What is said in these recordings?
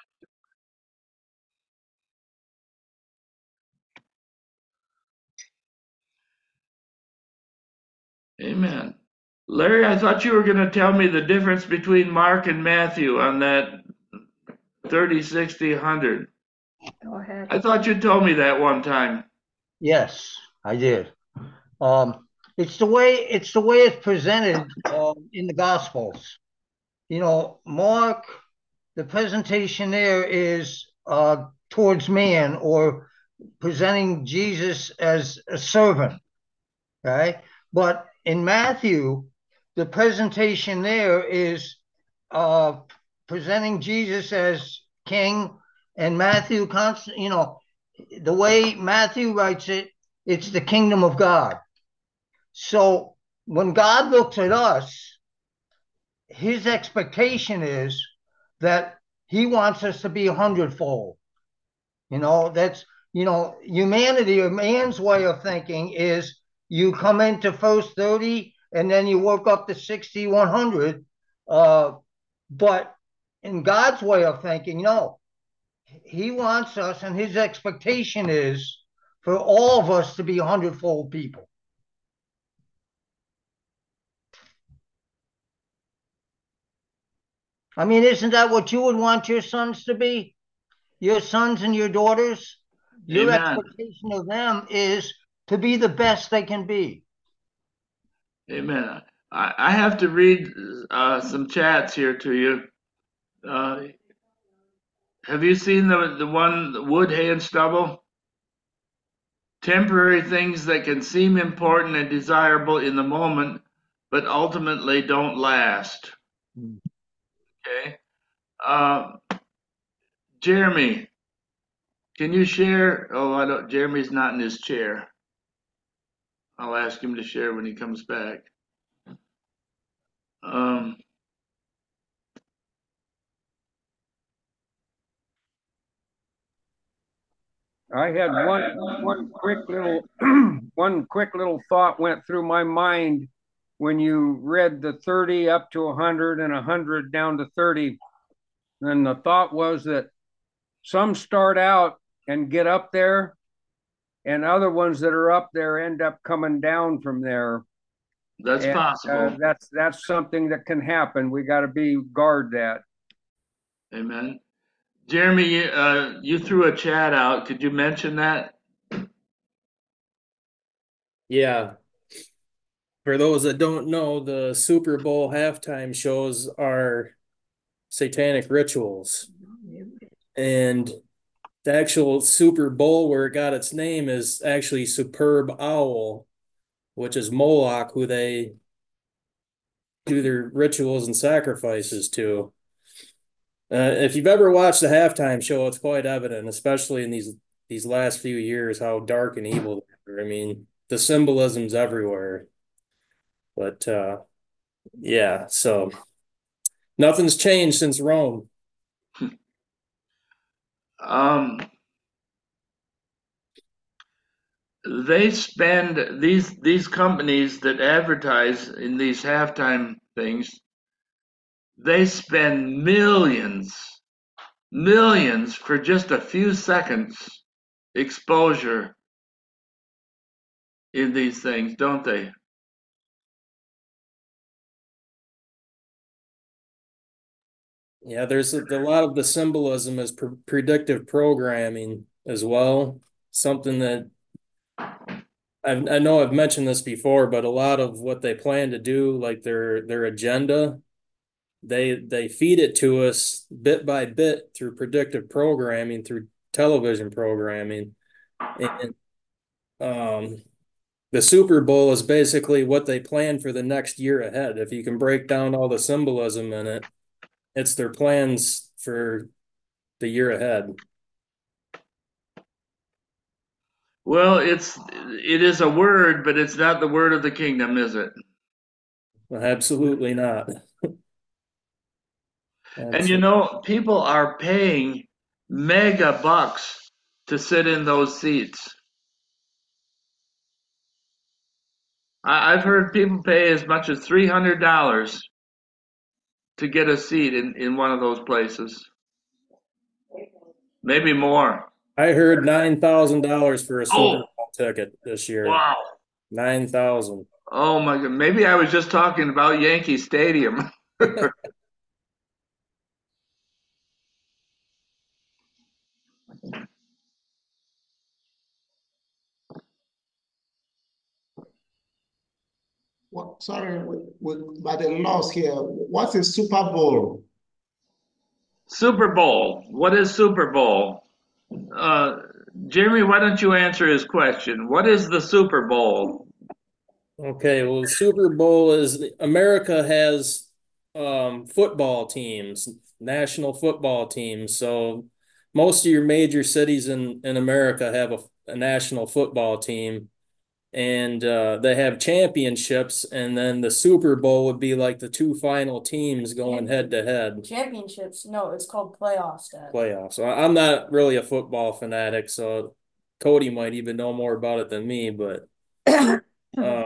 Amen. Larry, I thought you were going to tell me the difference between Mark and Matthew on that 30, 60, 100. Go ahead. I thought you told me that one time. Yes, I did. It's the way it's presented in the Gospels. Mark, the presentation there is towards man, or presenting Jesus as a servant, right? But in Matthew, the presentation there is uh, presenting Jesus as king, and Matthew the way Matthew writes it, it's the kingdom of God. So when God looks at us, his expectation is that he wants us to be a hundredfold. That's, humanity, or man's way of thinking is you come into first 30 and then you work up to 60, 100. But in God's way of thinking, no, he wants us, and his expectation is for all of us to be a hundredfold people. I mean, isn't that what you would want your sons to be? Your sons and your daughters? Your Amen. expectation of them is to be the best they can be. Amen. I have to read some chats here to you. Uh, have you seen the one, wood, hay, and stubble? Temporary things that can seem important and desirable in the moment, but ultimately don't last. Okay. Uh, Jeremy, can you share? Oh, I don't. Jeremy's not in his chair. I'll ask him to share when he comes back. Um, I had one quick little one quick little thought went through my mind when you read the 30 up to 100 and 100 down to 30. And the thought was that some start out and get up there, and other ones that are up there end up coming down from there. that's And possible. that's something that can happen. We got to be guard that. Amen. Jeremy, you threw a chat out. Could you mention that? Yeah. For those that don't know, the Super Bowl halftime shows are satanic rituals. And the actual Super Bowl, where it got its name, is actually Superb Owl, which is Moloch, who they do their rituals and sacrifices to. If you've ever watched the halftime show, it's quite evident, especially in these last few years, how dark and evil they are. I mean, the symbolism's everywhere. But yeah, so nothing's changed since Rome. Um, they spend these companies that advertise in these halftime things. They spend millions for just a few seconds exposure in these things, don't they? Yeah, there's a lot of the symbolism is predictive programming as well. Something that I know I've mentioned this before, but a lot of what they plan to do, like their agenda, they feed it to us bit by bit through predictive programming, through television programming. And the Super Bowl is basically what they plan for the next year ahead. If you can break down all the symbolism in it, it's their plans for the year ahead. Well, it is a word, but it's not the word of the kingdom, is it? Absolutely not. And you Absolutely. know, people are paying mega bucks to sit in those seats. I've heard people pay as much as $300 to get a seat in one of those places. Maybe more. I heard $9,000 for a Super Oh, Bowl ticket this year. wow. 9,000. Oh my God. Maybe I was just talking about Yankee Stadium. What, sorry, by the laws here, what's a Super Bowl? Super Bowl. What is Super Bowl? Jeremy, why don't you answer his question? What is the Super Bowl? Okay, well, the Super Bowl is America has football teams, national football teams. So most of your major cities in America have a national football team, and they have championships, and then the Super Bowl would be like the two final teams going head to head. Championships? No, it's called playoffs, Dad. Playoffs. So I'm not really a football fanatic, so Cody might even know more about it than me, but uh,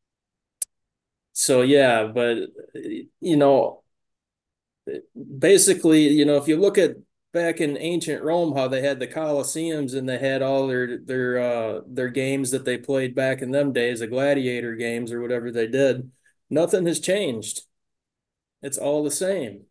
so yeah, but you know, basically, if you look at back in ancient Rome, how they had the Colosseums and they had all their games that they played back in them days, the gladiator games or whatever they did, nothing has changed. It's all the same.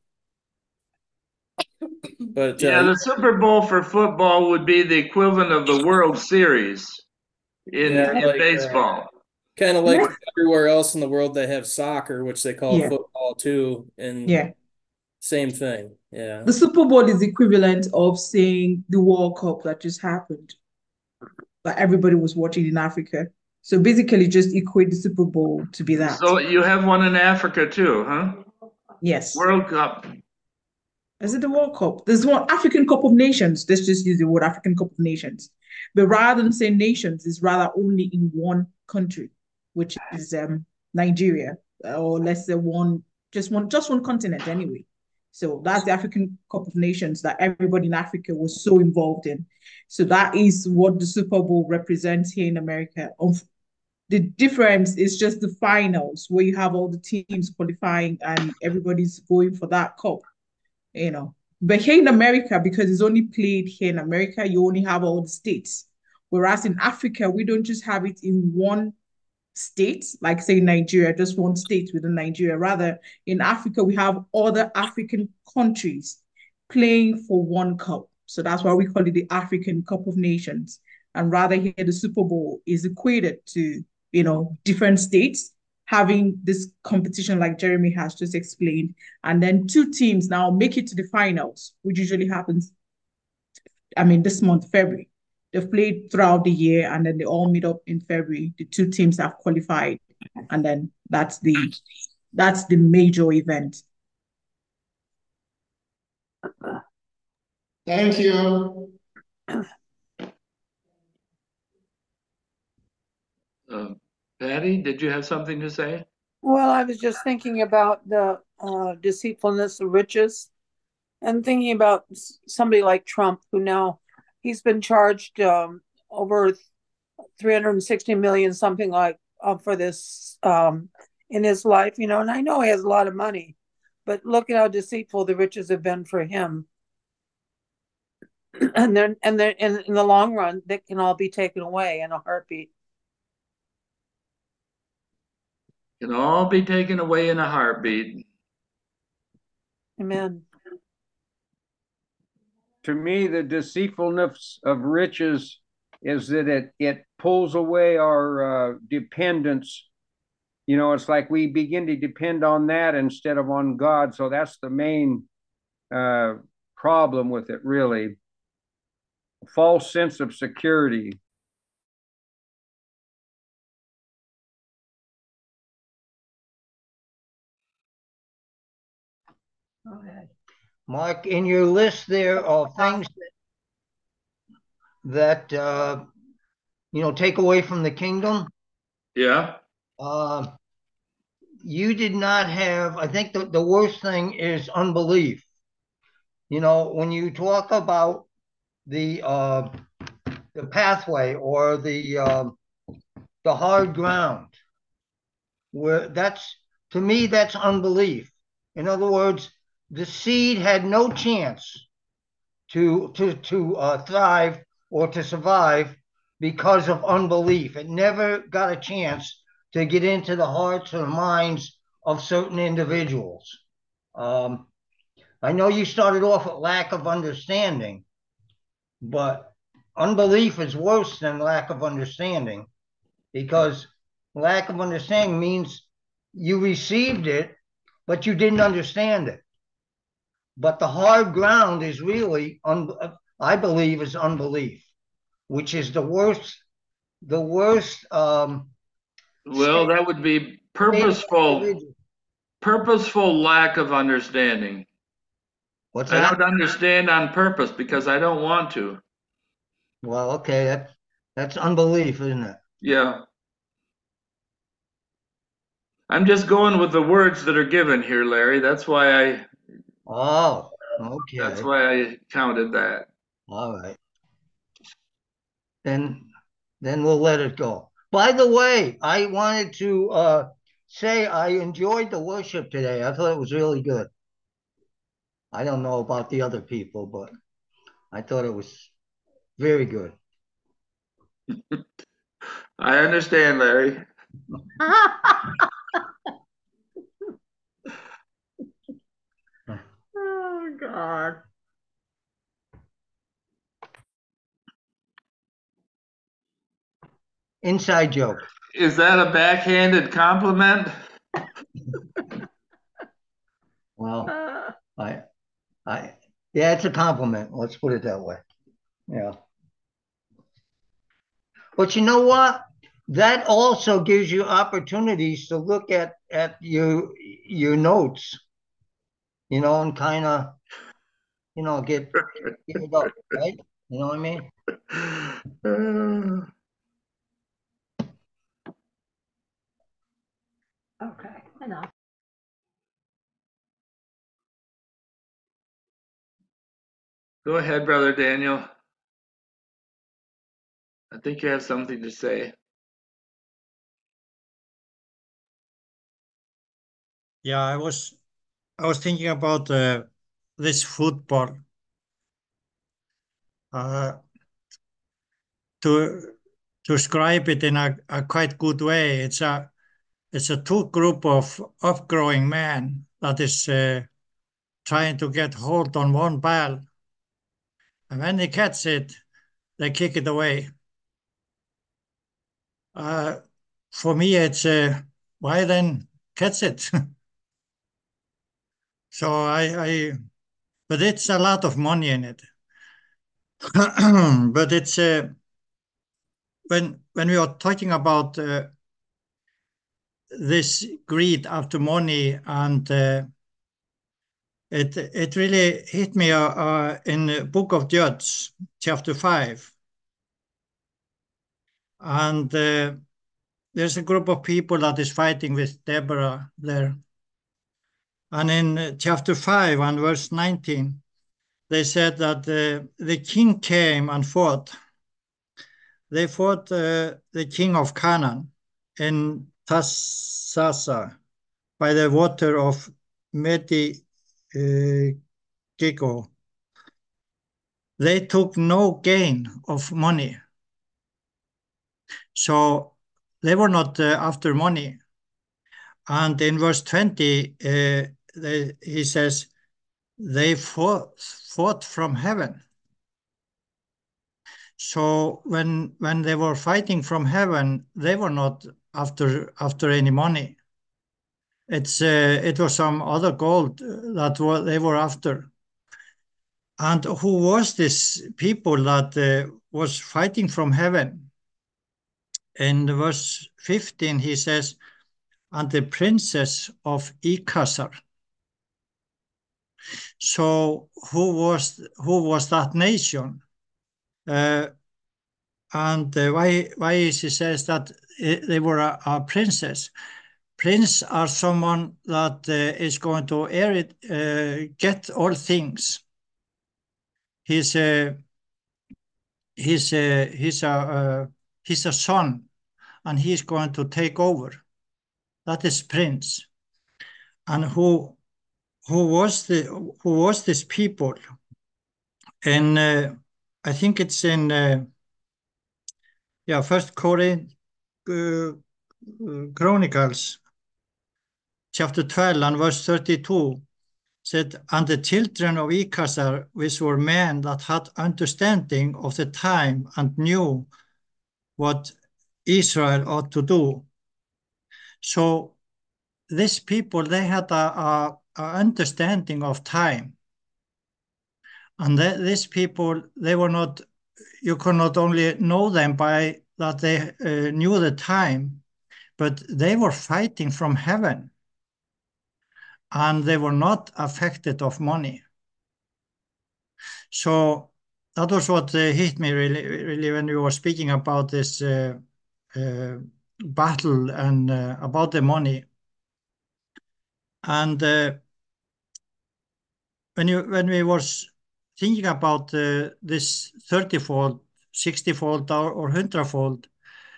But Yeah, the Super Bowl for football would be the equivalent of the World Series in baseball. Kind of like everywhere else in the world, they have soccer, which they call Yeah. football too, and Yeah. same thing. Yeah. The Super Bowl is equivalent of saying the World Cup that just happened, that everybody was watching in Africa. So basically just equate the Super Bowl to be that. So you have one in Africa too, huh? Yes. World Cup. Is it the World Cup? There's one African Cup of Nations. Let's just use the word African Cup of Nations. But rather than saying nations, it's rather only in one country, which is Nigeria, or let's say just one continent anyway. So that's the African Cup of Nations that everybody in Africa was so involved in. So that is what the Super Bowl represents here in America. The difference is just the finals where you have all the teams qualifying and everybody's going for that cup. But here in America, because it's only played here in America, you only have all the states. Whereas in Africa, we don't just have it in one state, like say Nigeria, just one state within Nigeria. Rather, in Africa, we have other African countries playing for one cup. So that's why we call it the African Cup of Nations. And rather here, the Super Bowl is equated to, different states having this competition like Jeremy has just explained. And then two teams now make it to the finals, which usually happens, this month, February. They've played throughout the year and then they all meet up in February. The two teams have qualified. And then that's the major event. Thank you. Patty, did you have something to say? Well, I was just thinking about the deceitfulness of riches and thinking about somebody like Trump, who now he's been charged over 360 million, something like for this in his life, and I know he has a lot of money, but look at how deceitful the riches have been for him. And then in the long run, they can all be taken away in a heartbeat. Can all be taken away in a heartbeat. Amen. To me, the deceitfulness of riches is that it pulls away our dependence. It's like we begin to depend on that instead of on God. So that's the main problem with it, really. A false sense of security. Mark, in your list there of things that take away from the kingdom. Yeah. You did not have, I think the worst thing is unbelief. When you talk about the pathway or the hard ground, where to me, that's unbelief. In other words, the seed had no chance to thrive or to survive because of unbelief. It never got a chance to get into the hearts or minds of certain individuals. I know you started off with lack of understanding, but unbelief is worse than lack of understanding, because lack of understanding means you received it, but you didn't understand it. But the hard ground is really, I believe, is unbelief, which is the worst. Well, that would be purposeful lack of understanding. What's I that? don't understand on purpose because I don't want to. Well, okay, that's unbelief, isn't it? Yeah. I'm just going with the words that are given here, Larry. That's why Oh, okay. I counted that. All right. Then we'll let it go. By the way, I wanted to say I enjoyed the worship today. I thought it was really good. I don't know about the other people, but I thought it was very good. I understand, Larry. Oh, God. Inside joke. Is that a backhanded compliment? Well, yeah, it's a compliment. Let's put it that way. Yeah. But you know what? That also gives you opportunities to look at your notes, and kind of, get it up, right? You know what I mean? Okay, enough. Go ahead, Brother Daniel. I think you have something to say. Yeah, I was thinking about this football. To describe it in a quite good way, it's a two group of upgrowing men that is trying to get hold on one ball, and when they catch it, they kick it away. For me, it's why then catch it? So but it's a lot of money in it. But it's when we are talking about this greed after money, and it really hit me in the Book of Judges, chapter 5, and there's a group of people that is fighting with Deborah there, and in chapter 5 and verse 19, they said that the king came and fought. They fought the king of Canaan in Tassasa by the water of Megiddo. They took no gain of money. So they were not after money. And in verse 20, he says, they fought from heaven. So when they were fighting from heaven, they were not after any money. It was some other gold that they were after. And who was this people that was fighting from heaven? In verse 15, he says, and the princess of Icasar. So who was that nation? And why he says that they were a princess? Prince are someone that is going to get all things. He's a son, and he's going to take over. That is prince. And who was this people? And I think it's in First Chronicles, chapter 12 and verse 32, said, and the children of Icasar, which were men that had understanding of the time and knew what Israel ought to do. So these people, they had a understanding of time. And these people, they were not, you could not only know them by that they knew the time, but they were fighting from heaven. And they were not affected of money. So that was what hit me really when you were speaking about this battle and about the money. And when we was thinking about this 30-fold, 60-fold, or 100-fold,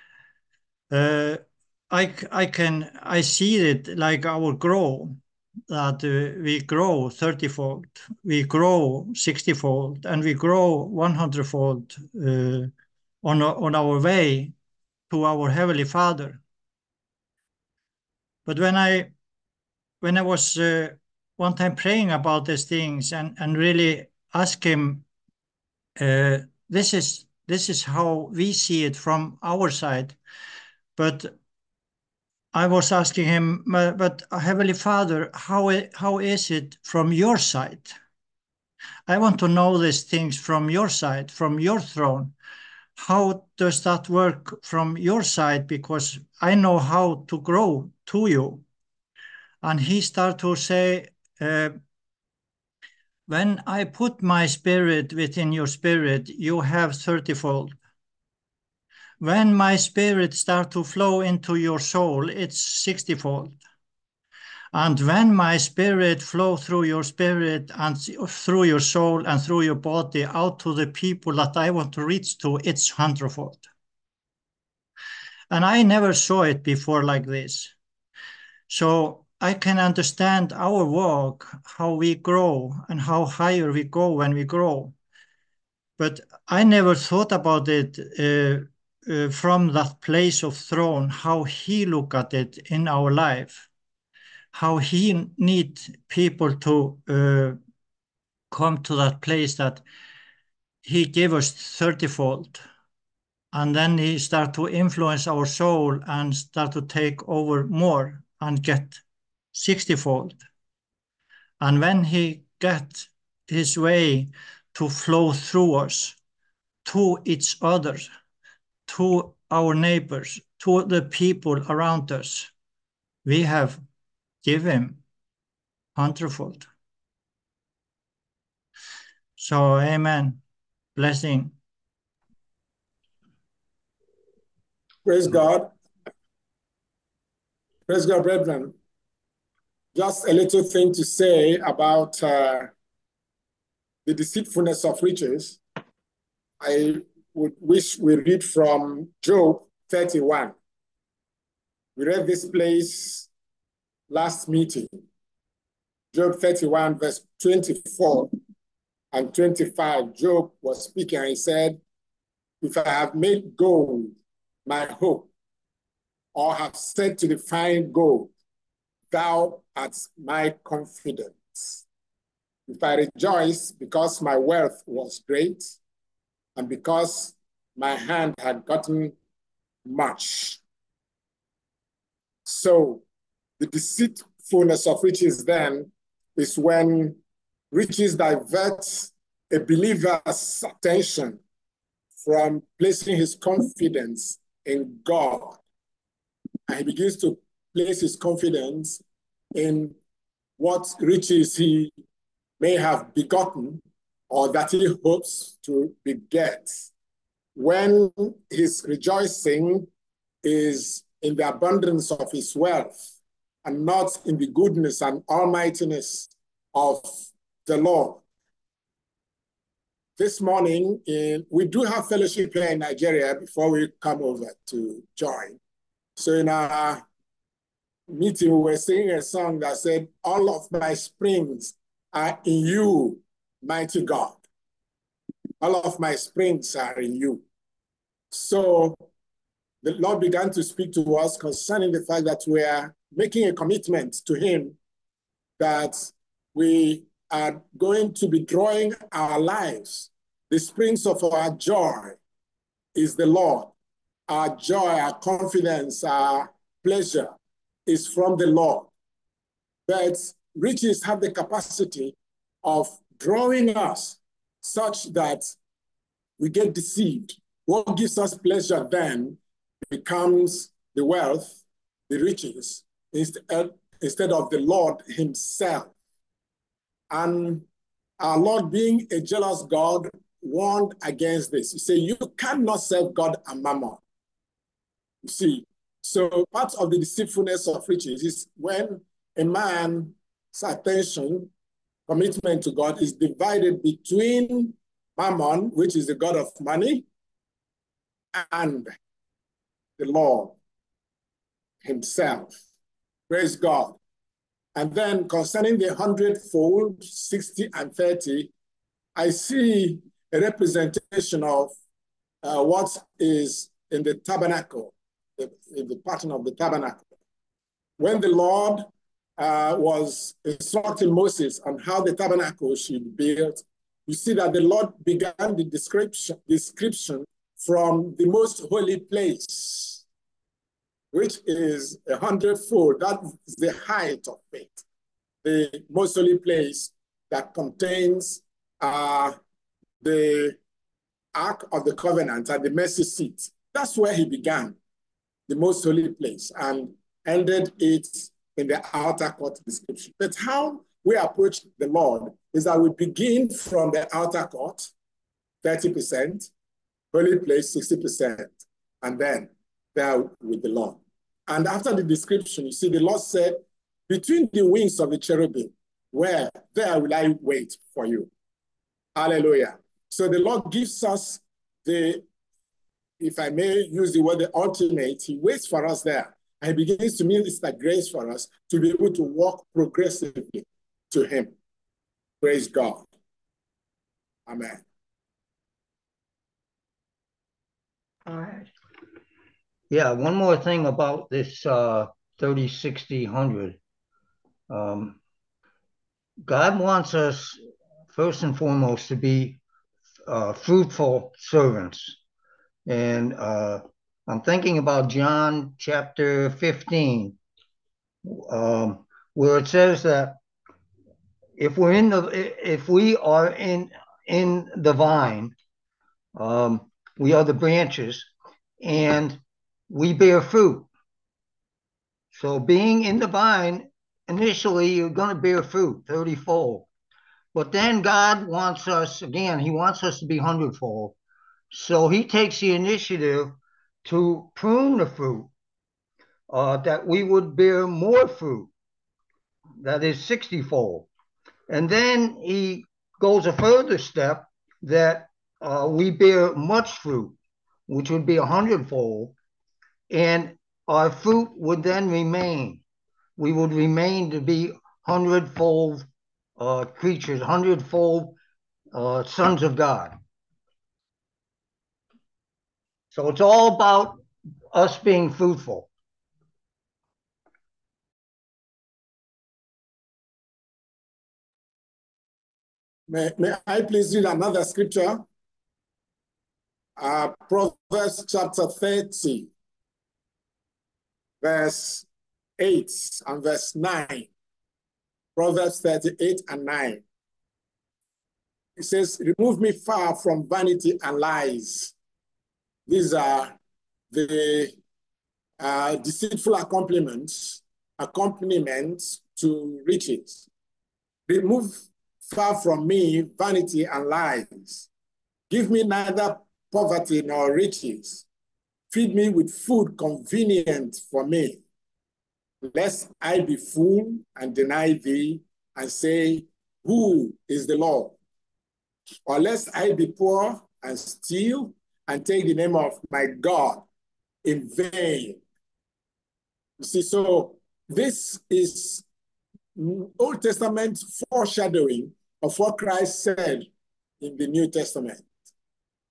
I see it like our growth, that we grow 30-fold, we grow 60-fold, and we grow 100-fold on our way to our Heavenly Father. But when I was one time praying about these things and really ask Him, this is how we see it from our side, but I was asking Him, but Heavenly Father, how is it from your side? I want to know these things from your side, from your throne. How does that work from your side? Because I know how to grow to you. And He started to say, when I put my spirit within your spirit, you have 30-fold. When my spirit starts to flow into your soul, it's 60-fold. And when my spirit flows through your spirit and through your soul and through your body out to the people that I want to reach to, it's 100-fold. And I never saw it before like this. So I can understand our walk, how we grow and how higher we go when we grow. But I never thought about it from that place of throne, how He look at it in our life, how He need people to come to that place that He gave us 30-fold. And then He start to influence our soul and start to take over more and get 60-fold. And when He get His way to flow through us, to each other, to our neighbors, to the people around us, we have given Him 100-fold. So, amen. Blessing. Praise God. Praise God, brethren. Just a little thing to say about the deceitfulness of riches. I would wish we read from Job 31. We read this place last meeting. Job 31, verse 24 and 25. Job was speaking and he said, if I have made gold my hope, or have said to the fine gold, thou art my confidence. If I rejoice because my wealth was great, and because my hand had gotten much. So the deceitfulness of riches then is when riches divert a believer's attention from placing his confidence in God. And he begins to place his confidence in what riches he may have begotten or that he hopes to beget. When his rejoicing is in the abundance of his wealth and not in the goodness and almightiness of the Lord. This morning, we do have fellowship here in Nigeria before we come over to join. So in our meeting, we were singing a song that said, all of my springs are in you, mighty God. All of my springs are in you. So the Lord began to speak to us concerning the fact that we are making a commitment to him that we are going to be drawing our lives. The springs of our joy is the Lord. Our joy, our confidence, our pleasure is from the Lord. But riches have the capacity of drawing us such that we get deceived. What gives us pleasure then becomes the wealth, the riches, instead of the Lord himself. And our Lord, being a jealous God, warned against this. He said, you cannot serve God and mammon. You see, so part of the deceitfulness of riches is when a man's attention, commitment to God is divided between mammon, which is the God of money, and the Lord himself. Praise God. And then concerning the 100-fold, 60 and 30, I see a representation of what is in the tabernacle, in the pattern of the tabernacle. When the Lord was instructing Moses on how the tabernacle should be built, you see that the Lord began the description from the most holy place, which is 100-fold. That is the height of it. The most holy place that contains the Ark of the Covenant and the mercy seat. That's where he began, the most holy place, and ended it in the outer court description. But how we approach the Lord is that we begin from the outer court, 30%, holy place, 60%, and then there with the Lord. And after the description, you see the Lord said, between the wings of the cherubim, there will I wait for you. Hallelujah. So the Lord gives us the, if I may use the word, the ultimate. He waits for us there. And he begins to minister grace for us to be able to walk progressively to him. Praise God. Amen. All right. Yeah, one more thing about this 30, 60, 100. God wants us, first and foremost, to be fruitful servants. And I'm thinking about John chapter 15, where it says that if we are in the vine, we are the branches, and we bear fruit. So being in the vine, initially you're going to bear fruit, 30-fold. But then God wants us, again, he wants us to be 100-fold. So he takes the initiative to prune the fruit, that we would bear more fruit, that is 60-fold. And then he goes a further step that we bear much fruit, which would be 100-fold, and our fruit would then remain. We would remain to be 100-fold creatures, 100-fold sons of God. So it's all about us being fruitful. May I please read another scripture? Proverbs chapter 30, verse 8 and verse 9. Proverbs 38 and 9. It says, remove me far from vanity and lies. These are the deceitful accompaniments to riches. Remove far from me vanity and lies. Give me neither poverty nor riches. Feed me with food convenient for me, lest I be full and deny thee and say, who is the Lord? Or lest I be poor and steal and take the name of my God in vain. You see, so this is Old Testament foreshadowing of what Christ said in the New Testament.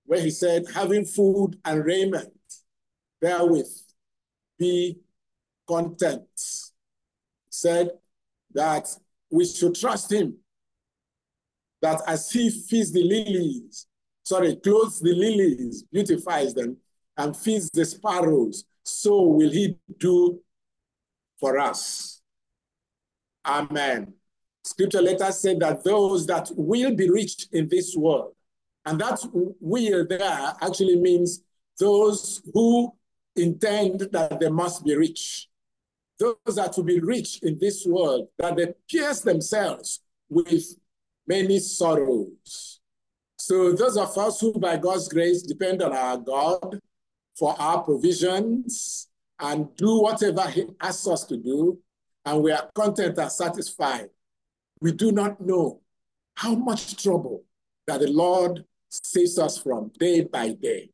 where he said, having food and raiment, therewith be content. He said that we should trust him, that as he feeds the lilies, clothes the lilies, beautifies them, and feeds the sparrows, so will he do for us. Amen. Scripture later said that those that will be rich in this world, and that will there actually means those who intend that they must be rich. Those that will be rich in this world, that they pierce themselves with many sorrows. So those of us who by God's grace depend on our God for our provisions and do whatever he asks us to do, and we are content and satisfied, we do not know how much trouble that the Lord saves us from day by day.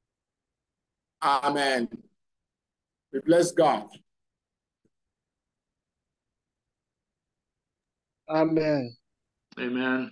Amen. We bless God. Amen. Amen.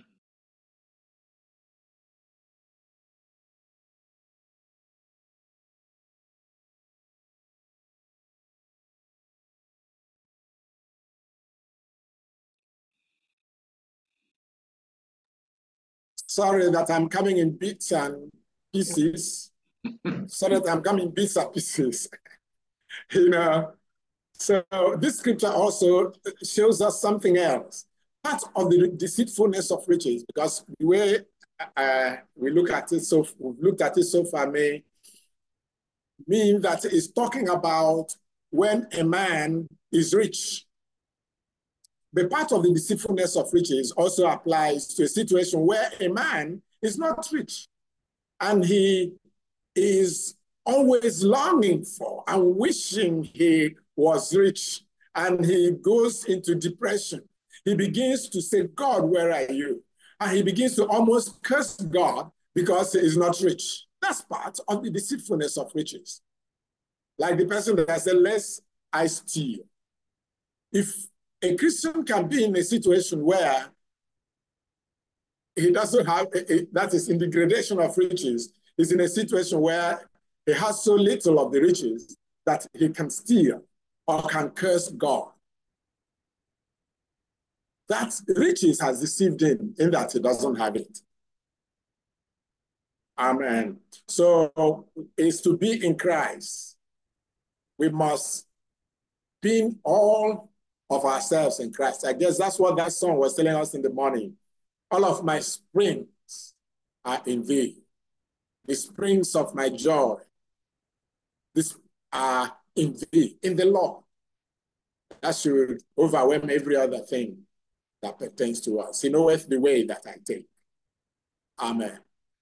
Sorry that I'm coming in bits and pieces. Sorry that I'm coming in bits and pieces. You know, so this scripture also shows us something else. Part of the deceitfulness of riches, because the way we look at it, so we've looked at it so far, may mean that it's talking about when a man is rich. The part of the deceitfulness of riches also applies to a situation where a man is not rich and he is always longing for and wishing he was rich, and he goes into depression. He begins to say, God, where are you? And he begins to almost curse God because he is not rich. That's part of the deceitfulness of riches. Like the person that said, lest I steal. If a Christian can be in a situation where he doesn't have, that is in the gradation of riches, is in a situation where he has so little of the riches that he can steal or can curse God. That riches has deceived him in that he doesn't have it. Amen. So it's to be in Christ. We must be in all of ourselves in Christ. I guess that's what that song was telling us in the morning. All of my springs are in thee. The springs of my joy, these are in thee, in the Lord. That should overwhelm every other thing that pertains to us. He knoweth the way that I take. Amen.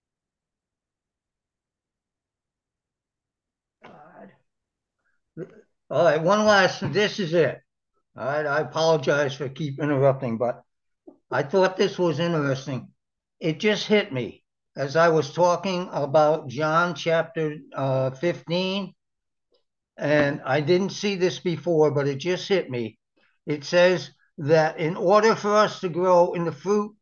All right, one last, this is it. All right, I apologize for keep interrupting, but I thought this was interesting. It just hit me as I was talking about John chapter 15, and I didn't see this before, but it just hit me. It says that in order for us to grow in the fruit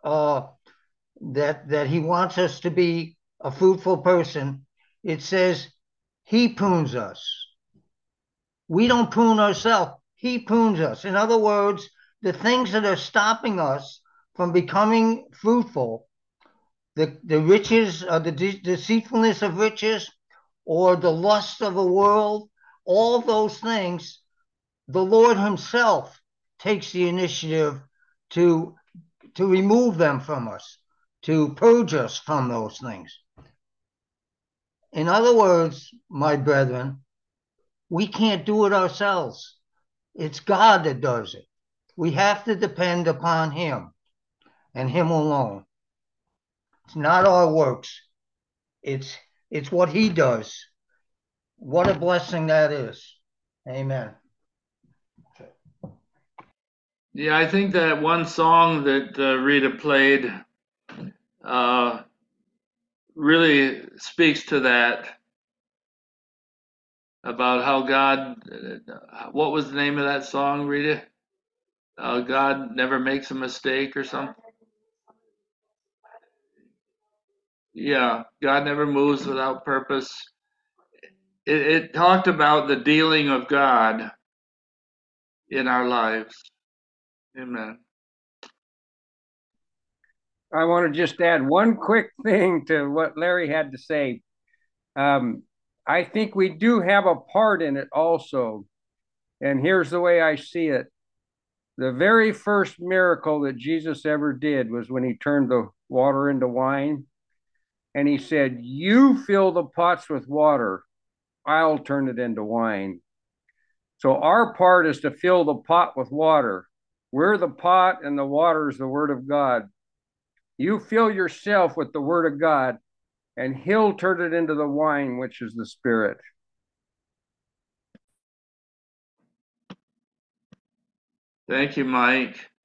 that he wants us to be a fruitful person, it says he prunes us. We don't prune ourselves. He prunes us. In other words, the things that are stopping us from becoming fruitful, the riches, the deceitfulness of riches, or the lust of the world, all those things, the Lord himself takes the initiative to remove them from us, to purge us from those things. In other words, my brethren, we can't do it ourselves. It's God that does it. We have to depend upon him and him alone. It's not our works. It's what he does. What a blessing that is. Amen. Yeah, I think that one song that Rita played really speaks to that, about how God, what was the name of that song, Rita? God never makes a mistake or something? Yeah, God never moves without purpose. It talked about the dealing of God in our lives. Amen. I want to just add one quick thing to what Larry had to say. I think we do have a part in it also. And here's the way I see it. The very first miracle that Jesus ever did was when he turned the water into wine. And he said, "You fill the pots with water, I'll turn it into wine." So our part is to fill the pot with water. We're the pot and the water is the word of God. You fill yourself with the word of God and he'll turn it into the wine, which is the Spirit. Thank you, Mike.